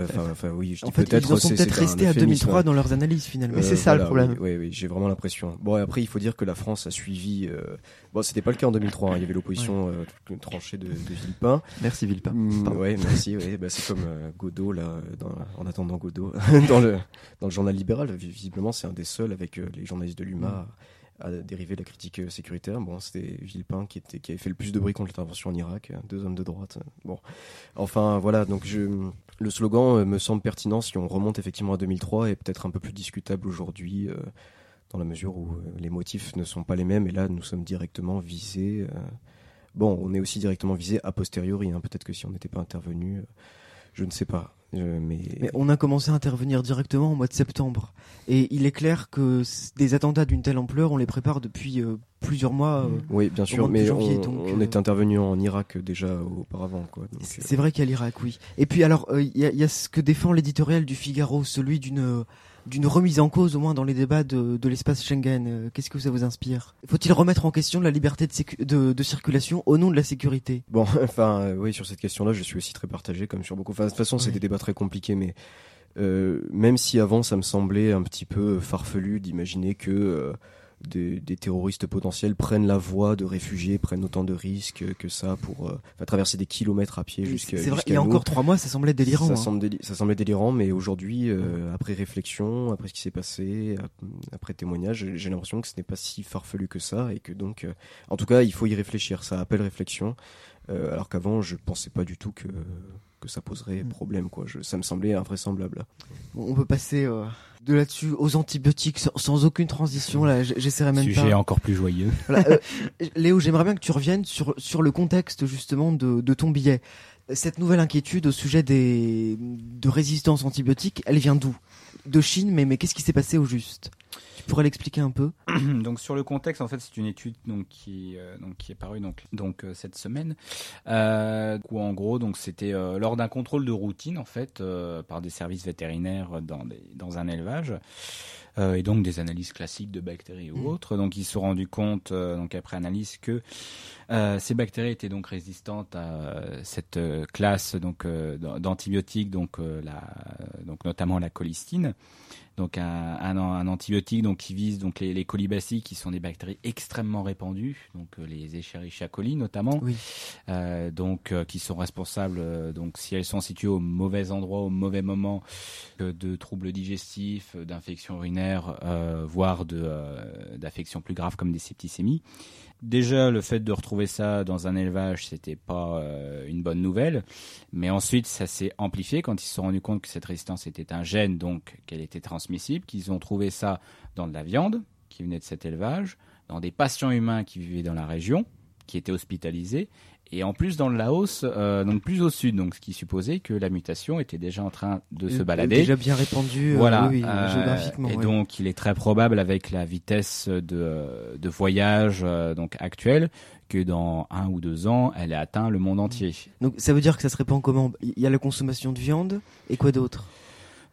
Oui, je dis en fait, peut-être. Ils en sont peut-être restés à 2003 dans leurs analyses finalement. Mais c'est ça le problème. Oui, j'ai vraiment l'impression. Bon, et après il faut dire que la France a suivi. C'était pas le cas en 2003. Il y avait l'opposition tranchée de Villepin. Merci Villepin. Ouais, merci. C'est comme Godot là, en attendant Godot dans le journal libéral. Visiblement, c'est un des seuls avec les journalistes de l'UMA à dériver de la critique sécuritaire. Bon, c'était Villepin qui avait fait le plus de bruit contre l'intervention en Irak, 2 hommes de droite. Bon, enfin voilà, donc le slogan me semble pertinent si on remonte effectivement à 2003 et peut-être un peu plus discutable aujourd'hui dans la mesure où les motifs ne sont pas les mêmes et là nous sommes directement visés. On est aussi directement visés a posteriori, hein. Peut-être que si on n'était pas intervenu, je ne sais pas. Mais on a commencé à intervenir directement au mois de septembre. Et il est clair que des attentats d'une telle ampleur, on les prépare depuis plusieurs mois. Oui, bien sûr, mais janvier, on est intervenu en Irak déjà auparavant. C'est vrai qu'à l'Irak, oui. Et puis alors, il y a ce que défend l'éditorial du Figaro, celui d'une remise en cause, au moins dans les débats de l'espace Schengen. Qu'est-ce que ça vous inspire ? Faut-il remettre en question la liberté de circulation au nom de la sécurité ? Bon, oui, sur cette question-là, je suis aussi très partagé, comme sur beaucoup. De toute façon, c'est des débats très compliqués, mais même si avant, ça me semblait un petit peu farfelu d'imaginer que des terroristes potentiels prennent la voie de réfugiés, prennent autant de risques que ça pour traverser des kilomètres à pied jusqu'à nous. C'est vrai, il y a encore 3 mois, ça semblait délirant. Ça semblait délirant, mais aujourd'hui, après réflexion, après ce qui s'est passé, après témoignage, j'ai l'impression que ce n'est pas si farfelu que ça et que donc, en tout cas, il faut y réfléchir. Ça appelle réflexion, alors qu'avant, je pensais pas du tout que ça poserait problème, quoi. Ça me semblait invraisemblable. On peut passer de là-dessus aux antibiotiques sans aucune transition. Là, j'essaierai même pas. Sujet encore plus joyeux. Voilà, Léo, j'aimerais bien que tu reviennes sur le contexte justement de ton billet. Cette nouvelle inquiétude au sujet de résistance antibiotique, elle vient d'où ? De Chine, mais qu'est-ce qui s'est passé au juste ? Tu pourrais l'expliquer un peu ? Donc sur le contexte, en fait, c'est une étude qui est parue cette semaine. Où en gros, c'était lors d'un contrôle de routine en fait par des services vétérinaires dans un élevage. Et donc des analyses classiques de bactéries ou autres. Donc ils se sont rendus compte, après analyse, que ces bactéries étaient donc résistantes à cette classe d'antibiotiques, notamment la colistine. Donc un antibiotique qui vise les colibacilles, qui sont des bactéries extrêmement répandues, les Escherichia coli notamment, oui. Qui sont responsables si elles sont situées au mauvais endroit au mauvais moment de troubles digestifs, d'infections urinaires, voire d'affections plus graves comme des septicémies. Déjà, le fait de retrouver ça dans un élevage, c'était pas une bonne nouvelle. Mais ensuite, ça s'est amplifié quand ils se sont rendus compte que cette résistance était un gène, donc qu'elle était transmissible, qu'ils ont trouvé ça dans de la viande qui venait de cet élevage, dans des patients humains qui vivaient dans la région, qui étaient hospitalisés, et en plus dans le Laos, plus au sud, ce qui supposait que la mutation était déjà en train de se balader. Déjà bien répandue, voilà, géographiquement. Et donc il est très probable, avec la vitesse de voyage actuelle, que dans 1 ou 2 ans, elle ait atteint le monde entier. Donc ça veut dire que ça se répand comment ? Il y a la consommation de viande, et quoi d'autre ?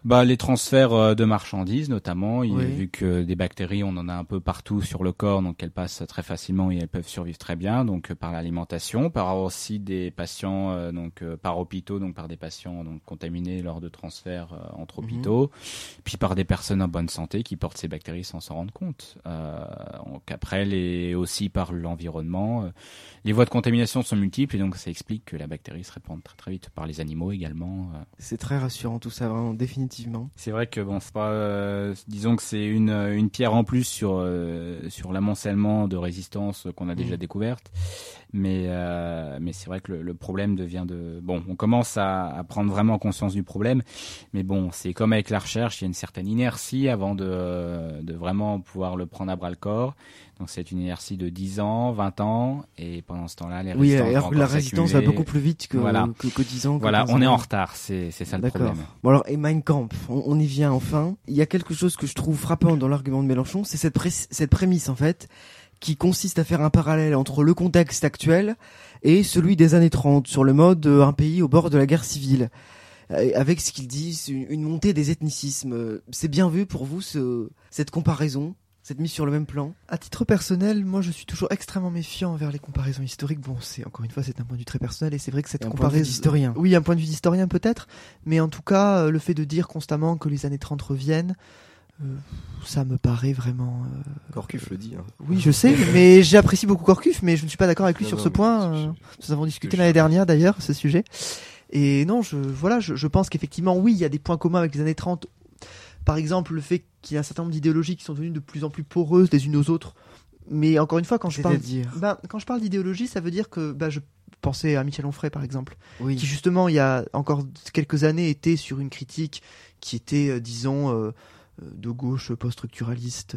Les transferts de marchandises notamment, Oui. vu que des bactéries on en a un peu partout sur le corps, donc elles passent très facilement et elles peuvent survivre très bien, donc par l'alimentation, par aussi des patients par hôpitaux, donc par des patients donc contaminés lors de transferts entre hôpitaux, puis par des personnes en bonne santé qui portent ces bactéries sans s'en rendre compte. Donc après aussi par l'environnement, les voies de contamination sont multiples et donc ça explique que la bactérie se répand très très vite par les animaux également. C'est très rassurant tout ça, vraiment, définitivement. C'est vrai que c'est pas, disons que c'est une pierre en plus sur l'amoncellement de résistance qu'on a déjà découverte, mais c'est vrai que le problème devient on commence à prendre vraiment conscience du problème, mais c'est comme avec la recherche, il y a une certaine inertie avant de vraiment pouvoir le prendre à bras le corps. Donc c'est une inertie de 10 ans, 20 ans, et pendant ce temps-là, les résistances la résistance va beaucoup plus vite que 10 ans. Voilà, on est en retard, c'est ça le problème. Bon alors, et Mein Kampf, on y vient enfin. Il y a quelque chose que je trouve frappant dans l'argument de Mélenchon, c'est cette prémisse en fait, qui consiste à faire un parallèle entre le contexte actuel et celui des années 30, sur le mode un pays au bord de la guerre civile. Avec ce qu'il dit, c'est une montée des ethnicismes. C'est bien vu pour vous, cette comparaison, cette mise sur le même plan? À titre personnel, moi je suis toujours extrêmement méfiant envers les comparaisons historiques. Bon, c'est encore une fois, c'est un point de vue très personnel et c'est vrai que cette comparaison... Un point de vue d'historien. Oui, un point de vue d'historien peut-être, mais en tout cas, le fait de dire constamment que les années 30 reviennent, ça me paraît vraiment... Gorkuf le dit. Hein. Oui, je sais, mais j'apprécie beaucoup Gorkuf, mais je ne suis pas d'accord avec lui sur ce point. Nous avons discuté l'année dernière d'ailleurs, ce sujet. Et non, je pense qu'effectivement, oui, il y a des points communs avec les années 30. Par exemple, le fait qu'il y a un certain nombre d'idéologies qui sont devenues de plus en plus poreuses les unes aux autres. Mais encore une fois, quand je parle d'idéologie, ça veut dire que je pensais à Michel Onfray, par exemple, qui justement, il y a encore quelques années, était sur une critique qui était, disons... de gauche post-structuraliste,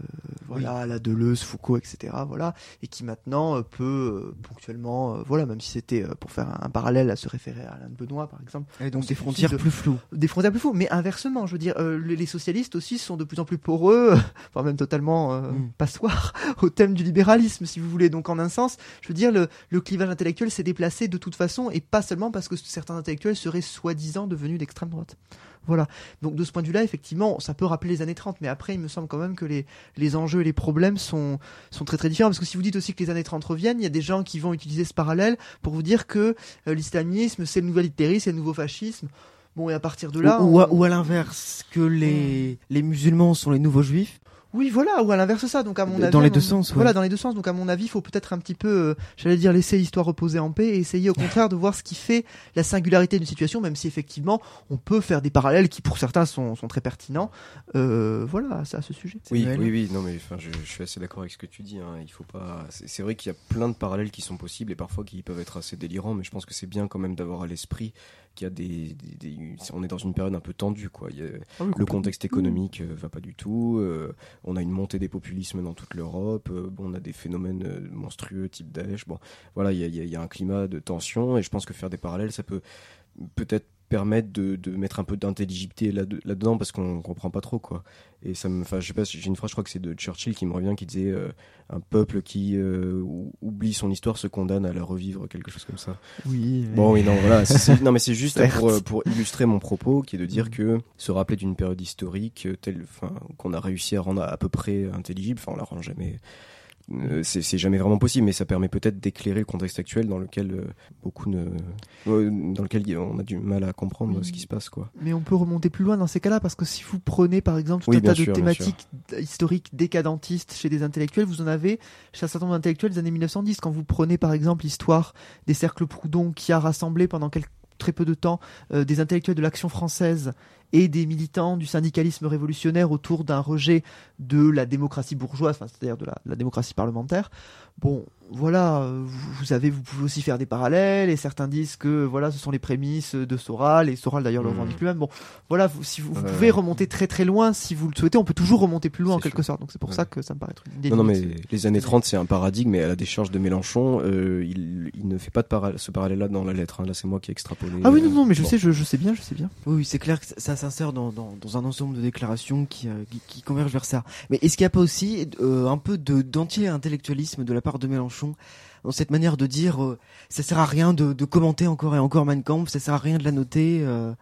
la Deleuze, Foucault, etc. Et qui maintenant peut ponctuellement, même si c'était pour faire un parallèle à se référer à Alain de Benoît, par exemple. Et donc des frontières plus floues. Des frontières plus floues, mais inversement, je veux dire, les socialistes aussi sont de plus en plus poreux, voire même totalement passoires au thème du libéralisme, si vous voulez. Donc en un sens, je veux dire, le clivage intellectuel s'est déplacé de toute façon, et pas seulement parce que certains intellectuels seraient soi-disant devenus d'extrême droite. Voilà. Donc de ce point de vue-là, effectivement, ça peut rappeler les années 30, mais après, il me semble quand même que les enjeux et les problèmes sont très très différents. Parce que si vous dites aussi que les années 30 reviennent, il y a des gens qui vont utiliser ce parallèle pour vous dire que l'islamisme, c'est le nouvel Hitler, c'est le nouveau fascisme. Bon, et à partir de là... Ou à l'inverse, que les musulmans sont les nouveaux juifs. Oui, voilà, ou à l'inverse ça. Donc à mon avis, dans les deux sens. Voilà, dans les deux sens. Donc à mon avis, il faut peut-être un petit peu, laisser l'histoire reposer en paix et essayer au contraire de voir ce qui fait la singularité d'une situation, même si effectivement on peut faire des parallèles qui pour certains sont très pertinents. C'est à ce sujet. Oui, non mais je suis assez d'accord avec ce que tu dis. Hein. Il faut pas. C'est vrai qu'il y a plein de parallèles qui sont possibles et parfois qui peuvent être assez délirants, mais je pense que c'est bien quand même d'avoir à l'esprit qu'il y a on est dans une période un peu tendue, quoi. Le contexte économique va pas du tout. On a une montée des populismes dans toute l'Europe. On a des phénomènes monstrueux type Daesh. Bon, voilà, il y a un climat de tension et je pense que faire des parallèles, ça peut peut-être permettre de mettre un peu d'intelligibilité là-dedans parce qu'on comprend pas trop, quoi. Et je sais pas, j'ai une phrase, je crois que c'est de Churchill qui me revient, qui disait un peuple qui oublie son histoire se condamne à la revivre, quelque chose comme ça. Oui. Mais... Bon, oui, non, voilà. Non, mais c'est juste pour illustrer mon propos, qui est de dire que se rappeler d'une période historique qu'on a réussi à rendre à peu près intelligible, on la rend jamais. C'est jamais vraiment possible, mais ça permet peut-être d'éclairer le contexte actuel dans lequel dans lequel on a du mal à comprendre ce qui se passe, quoi. Mais on peut remonter plus loin dans ces cas-là, parce que si vous prenez par exemple tout un tas de thématiques historiques décadentistes chez des intellectuels, vous en avez chez un certain nombre d'intellectuels des années 1910. Quand vous prenez par exemple l'histoire des cercles Proudhon, qui a rassemblé pendant très peu de temps des intellectuels de l'Action française et des militants du syndicalisme révolutionnaire autour d'un rejet de la démocratie bourgeoise, c'est-à-dire de la démocratie parlementaire. Bon, voilà, vous pouvez aussi faire des parallèles, et certains disent que ce sont les prémices de Soral, et Soral d'ailleurs le revendique lui-même. Bon, voilà, si vous pouvez remonter très très loin, si vous le souhaitez, on peut toujours remonter plus loin en quelque sorte. Donc c'est pour ça que ça me paraît être une idée. Non, mais les années 30, c'est un paradigme, et à la décharge de Mélenchon, il ne fait pas ce parallèle-là dans la lettre. Hein. Là, c'est moi qui ai extrapolé. Ah oui, non, mais je sais bien. Oui, c'est clair que ça s'insère dans un ensemble de déclarations qui convergent vers ça. Mais est-ce qu'il n'y a pas aussi un peu d'anti-intellectualisme de la part de Mélenchon dans cette manière de dire ça sert à rien de commenter encore et encore Mein Kampf, ça sert à rien de la noter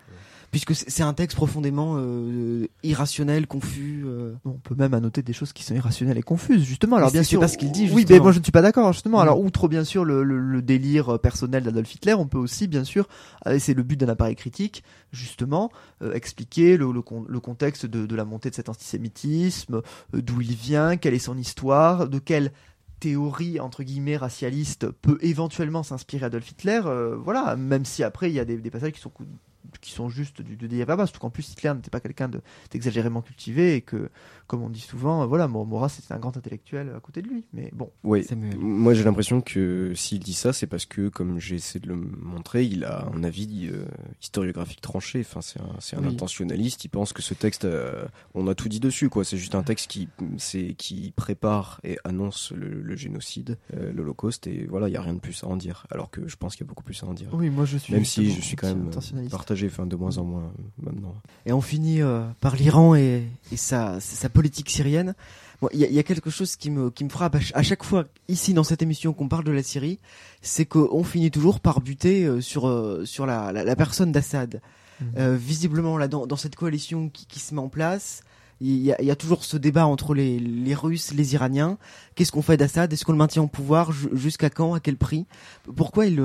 puisque c'est un texte profondément irrationnel, confus. On peut même annoter des choses qui sont irrationnelles et confuses, justement. Alors bien c'est sûr, pas ce qu'il dit. Oui, mais moi je ne suis pas d'accord, justement. Mm. Alors outre bien sûr le délire personnel d'Adolf Hitler, on peut aussi bien sûr, c'est le but d'un appareil critique, justement, expliquer le contexte de la montée de cet antisémitisme, d'où il vient, quelle est son histoire, de quelle théorie entre guillemets racialiste peut éventuellement s'inspirer Adolf Hitler, voilà, même si après il y a des passages qui sont juste du dérivat, surtout qu'en plus Hitler n'était pas quelqu'un d'exagérément cultivé et que, comme on dit souvent, voilà, Maurras c'était un grand intellectuel à côté de lui, mais bon. Oui, moi j'ai l'impression que s'il dit ça, c'est parce que, comme j'ai essayé de le montrer, il a un avis historiographique tranché, enfin c'est un intentionnaliste, il pense que ce texte, on a tout dit dessus, quoi, c'est juste un texte qui prépare et annonce le génocide, l'Holocauste, et voilà, il n'y a rien de plus à en dire, alors que je pense qu'il y a beaucoup plus à en dire. Oui, moi je suis même si je suis quand même partagé, enfin de moins en moins maintenant. Et on finit par l'Iran et sa politique syrienne. Bon, il y a quelque chose qui me frappe à chaque fois ici dans cette émission qu'on parle de la Syrie, c'est qu'on finit toujours par buter sur la personne d'Assad. Visiblement là dans cette coalition qui se met en place, il y a toujours ce débat entre les Russes, les Iraniens. Qu'est-ce qu'on fait d'Assad? Est-ce qu'on le maintient en pouvoir? Jusqu'à quand? À quel prix? Pourquoi il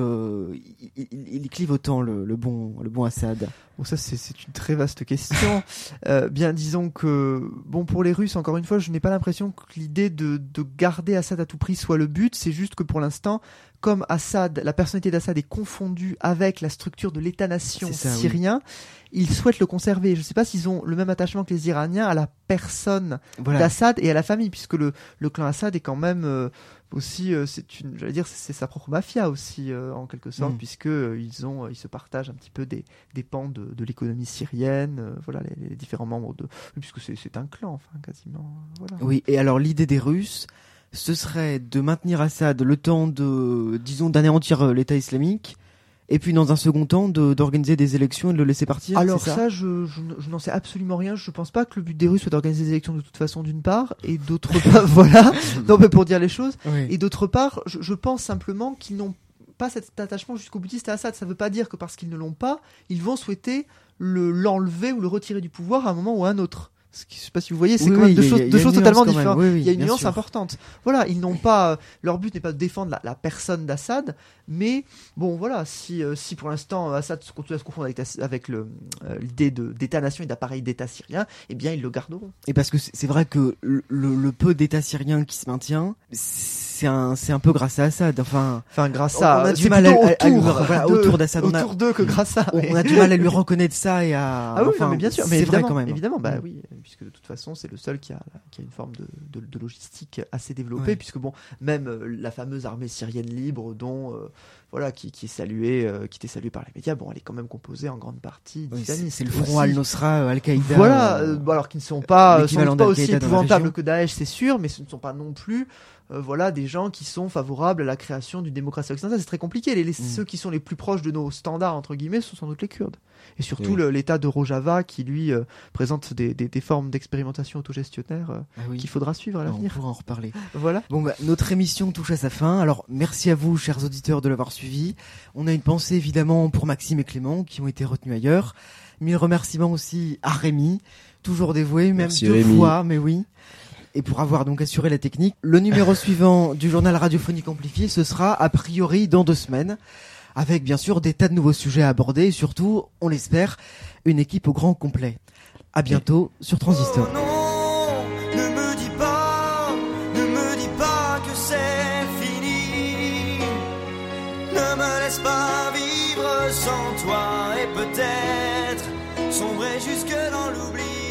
clive autant le bon Assad? Bon, ça c'est une très vaste question. Bien, disons que pour les Russes, encore une fois, je n'ai pas l'impression que l'idée de garder Assad à tout prix soit le but. C'est juste que pour l'instant, comme Assad, la personnalité d'Assad est confondue avec la structure de l'État-nation syrien, ils souhaitent le conserver. Je ne sais pas s'ils ont le même attachement que les Iraniens à la personne d'Assad et à la famille, puisque le clan Assad est quand même aussi, c'est sa propre mafia aussi en quelque sorte, puisque ils se partagent un petit peu des pans de l'économie syrienne, voilà, les différents membres puisque c'est un clan, enfin quasiment. Voilà. Oui, et alors l'idée des Russes, ce serait de maintenir Assad le temps d'anéantir l'État islamique, et puis dans un second temps d'organiser des élections et de le laisser partir. Alors ça, je n'en sais absolument rien. Je pense pas que le but des Russes soit d'organiser des élections de toute façon, d'une part, et d'autre part, voilà, non, mais pour dire les choses, et d'autre part, je pense simplement qu'ils n'ont pas cet attachement jusqu'au boutiste à Assad. Ça veut pas dire que parce qu'ils ne l'ont pas, ils vont souhaiter l'enlever ou le retirer du pouvoir à un moment ou à un autre. Je sais pas si vous voyez, c'est quand même deux choses totalement différentes. Il y a une nuance importante. Voilà, ils n'ont pas, leur but n'est pas de défendre la personne d'Assad, mais bon, voilà, si pour l'instant Assad continue à se confondre avec l'idée d'État-nation et d'appareil d'État syrien, eh bien ils le garderont. Et parce que c'est vrai que le peu d'État syrien qui se maintient, c'est un peu grâce à Assad. Enfin grâce à. On a du mal autour d'Assad. Autour d'eux que grâce à. On a du mal à lui reconnaître ça et à. Ah oui, mais bien sûr, mais c'est vrai quand même. Évidemment, bah oui, puisque de toute façon c'est le seul qui a une forme de logistique assez développée, puisque même la fameuse armée syrienne libre dont qui était saluée par les médias, elle est quand même composée en grande partie d'islamistes. C'est le front Al-Nusra, Al-Qaïda. Voilà, alors qu'ils ne sont pas aussi épouvantables que Daesh, c'est sûr, mais ce ne sont pas non plus des gens qui sont favorables à la création d'une démocratie occidentale. C'est très compliqué. Ceux qui sont les plus proches de nos standards entre guillemets sont sans doute les Kurdes, et surtout l'État de Rojava qui lui présente des formes d'expérimentation autogestionnaire qu'il faudra suivre à l'avenir. On pourra en reparler. Voilà. Bon, notre émission touche à sa fin. Alors merci à vous, chers auditeurs, de l'avoir suivi. On a une pensée évidemment pour Maxime et Clément qui ont été retenus ailleurs. 1000 remerciements aussi à Rémi, toujours dévoué, même merci, 2 Rémi. fois, mais oui. Et pour avoir donc assuré la technique, le numéro suivant du journal radiophonique amplifié, ce sera a priori dans 2 semaines, avec bien sûr des tas de nouveaux sujets à aborder et surtout, on l'espère, une équipe au grand complet. À bientôt sur Transistor. Oh non, ne me dis pas que c'est fini. Ne me laisse pas vivre sans toi et peut-être sombrer jusque dans l'oubli.